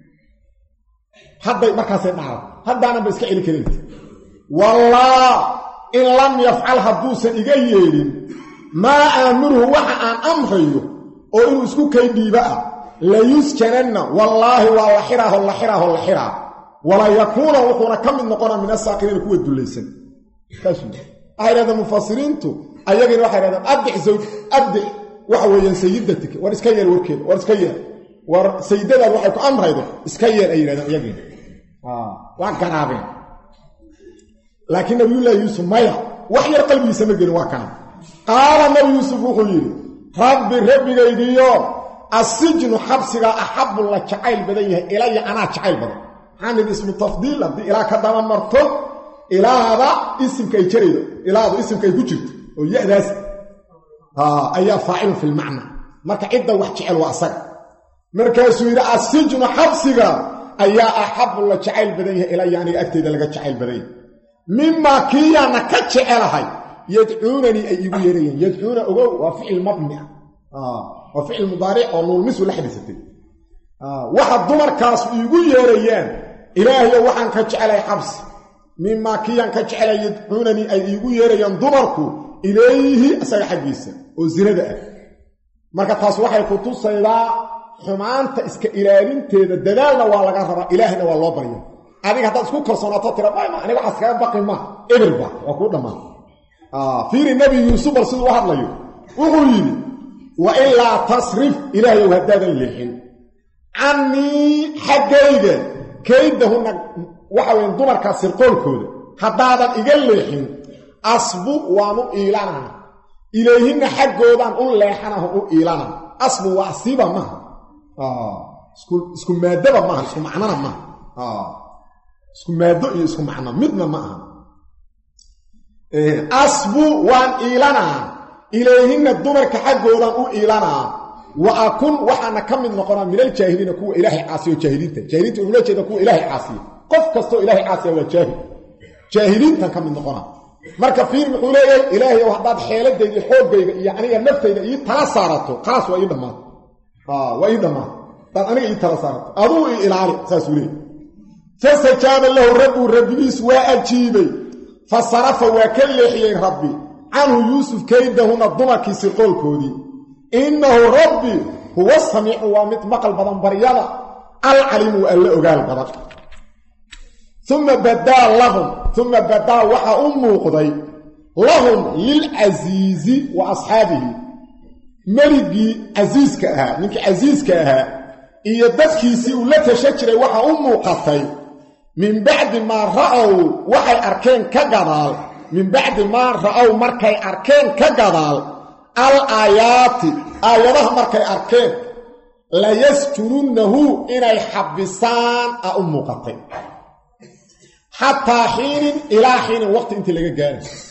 حتى مركز النعرض حتى أنا بسكع إلي كلمت والله إن لم يفعل حدوثا إيجايين ما أمره وحا عن أمره وإنه اسكو كيدي بقى لا يسكنن والله والله حراه والله حراه والله حراه ولا يكون وحونا كم من نقونا من الساقرين الكوة الدوليسين كاشو أهل مفسرينتو ayagina waxay raadaan abdi zawj abdi waxa weeyaan sayidatika war iska yar warkeed war iska yar war sayidada waxay ku amraydo iska yar ay raadaan ayagina ah waa garaabeen laakiin nabiyullah yusuf maya wax yar qalbigiisa ma gelin waa kana qaala nabi yusuf wuxuu yiri rabbi rabbigaygiyo asijnu habsiga ahabbu la jacayl badan yahay ilaa ana jacayl badan xanid ismu tafdiil abdi ilaa ka dama marto ilaa hada ismka ay jireedo ilaa hada ismka ay ku jirto ويأداس ها أي فاعل في المعنى مركا عدة وحجعل وأسك مركا سوير السجن حبسك أي أحب الله جعل بديه إلي يعني أكتد لك جعل بديه مما كيا نكتشعل هاي يدعونني أي يبيرين يدعون أغو وفعل مبنع آه وفعل مضارع ونلمس لحدثتي آه واحد دمر كاس يبيرين إلهي وحن كتشعل حبس مما كيا كتشعل يدعونني أي يبيرين دمركو إليه أساق حقيسة وزيرده marka taas waxay ku tusaydaa xumaanta iska ilaalinteeda dadaalna waa laga rabaa ilaahina waa loo baryo adiga hadaad isku kalsoonaato tira ma aniga waxa iska baqi ma eberba waa ku dhamaan ah fiiri nabi yusuf sidoo u hadlayo wuxuu yiri wa illa tasrif ilaahi wadadan leexin anni xaqayga kaydahuna waxa weyn dumarka sirqoolkooda hadaadan iga leexin asbu waanu ilana ilayhina xaqoodan u leexanahu u ilana asbu wa asiba ma ah isku isku maadaba ma isku macnana ma ah isku maado iyo isku macna midna ma aha ee asbu waan ilana ilayhina dumarka xaqoodan u ilana wa akun waxana kamid noqona milal jaahiliina kuwa ilaahi caasiyo jaahiliinta jaahiliinta uu la jeedo kuwa ilaahi caasiyo qof kasto ilaahi caasiyo waa jaahil jaahiliinta kamid noqona marka fiir wuxuu leeyahay ilaahay oo hadaad xeeladayda xoogayga iyo aniga naftayda ii tala saarato qaas waa ii dhamaan ah waa ii dhamaan dad aniga ii tala saarato aduu ii ilaali saasuu leeyahay fasajaba lahu rabbu rabbiis waa ajiibay fasarafa waa ka leexiyay rabbi anhu yusuf kaydahuna dumarkiisi qolkoodii innahu rabbi huwa samii'u wa mid maqal badan baryada al alimu alla ogaal badan ثم بدا لهم ثم بدا وحا أموقضي لهم للعزيز وأصحابه ملقي عزيز كأها منك عزيز كأها إيا دسكيسي ولا تشكري وحا أموقضي من بعد ما رأوا وحي أركين كقضال من بعد ما رأوا مركي أركين كقضال الآيات آياته مركي أركين لا يسجرونه إني حبسان أموقضي حتى حين إلى حين وقت انت لقى جاري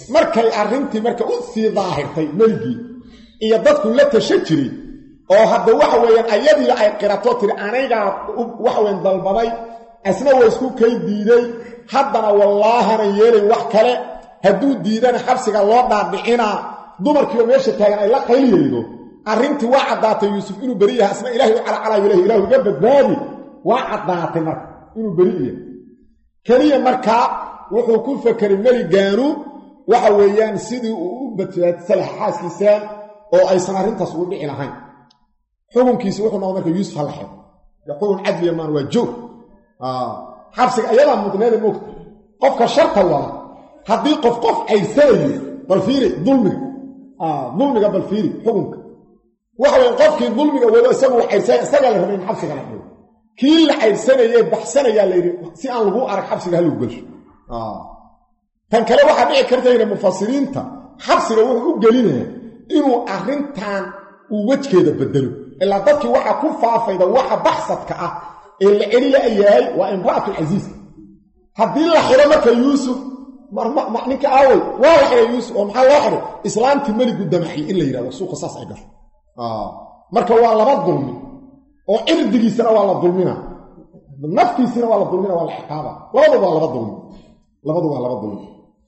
markay arrintii marka u sii daahirtay meligii iyo dadku la tasha jiray oo hadda waxa weeyaan ayadii ay qirato tiri aniga waxa weyn dalbaday asna way isku kay diiday haddana wallaahana yeelay wax kale hadduu diidana xabsiga loo dhaadhicina dumarkii meesha taagan ay la qayliyaydo arrintii waa caddaatay yuusuf inuu bari yahay asna ilaahay cala cala ilaahi ilaahu ga badbaadi waa caddaatay marka inuu bari yahay kaliya marka wuxuu ku fakiray meligaanu waxa weeyaan sidii uu u badbaadsan xaaskiisa oo aysan arrintaas ugu dhici lahayn xukunkiisa wuxuu noqday marka yuusuf hal xid xukun cadli maan waa joog ah xabsiga ayada mudneeda moogta qofka sharta wala haddii qof qof aysayo bal fiiri dulmiga ah dulmiga bal fiiri xukunka waxa weyn qofkii dulmiga wada isagu waxay isaga la rabin xabsiga la dhigo kii la aysanayay baxsanaya la yiri si aan lagu arag xabsiga hal u gasho ah tan kale waxa dhici karta in mufassiriinta xabsiga wuxuu u gelinayaa inuu arrintan uu wajgeeda bedelo ila dadkii waxa ku faafayda waxa baxsadka ah ee la celila ayahay waa imraatu aziz hadii la xiro marka yuusuf marma ninka aaway waa la xiro yuusuf oo maxaa loo xiro islaamti maligu damaxi in la yiraahdo suuqa saas ay gasho ah marka waa laba dulmi oo irdigiisana waa la dulmina naftiisana waa la dulmina waa la xiqaaba labadu waa laba dulmi labadu waa laba dulmi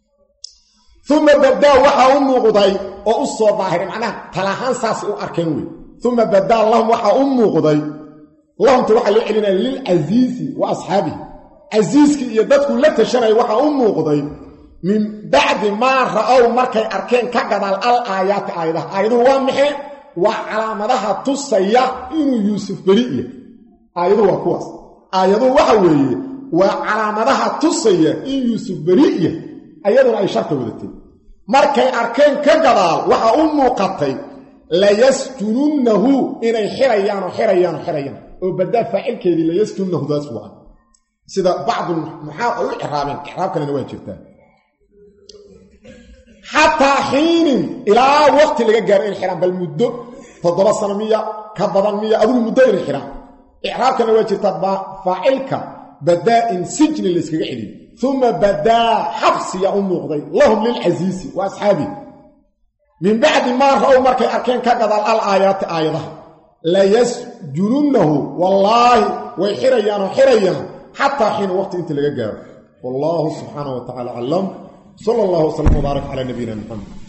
ثم بدا وحا امقداي او سو ظاهر معناها تلاهان ساس او اركين وي ثم بدا اللهم وحا امقداي اللهم توحى لعلنا للعزيز واصحابه عزيزك يا ددكو لا تشري وحا امقداي من بعد ما راوا markay arkeen ka gadal al ayat ayadaha ayadu waa maxay waa calaamadaha tusaya inuu Yuusuf bariye ayadu waa kuwaas ayadu waxa weeye waa calaamadaha tusaya in Yuusuf bariye ayaduna ay sharta wadatay markay arkeen ka gadaal waxa uu muuqatay la yasjununahu inay xirayaan oo xirayaan xirayaan oo badaa faa'ilkeedii la yasjununahu daas waa sida baad muxaa u ixraabin ixraabkana waa jirtaa hatta hiin ila waqti laga gaaro in xiraam bal muddo toddoba sano miya ka badan miya aduu muddo in xiraam ixraabkana waa jirtaa faa'ilka badaa in sijni la iskaga celiyo ثم بدا حبس يا امقدي لهم للعزيز واصحابه من بعد ما راوا مركي اركان كغدال الايات ايضا لا يسجنونه والله ويحريان وحريان حتى حين وقت انت لغا غار والله سبحانه وتعالى علم صلى الله وسلم وبارك على نبينا محمد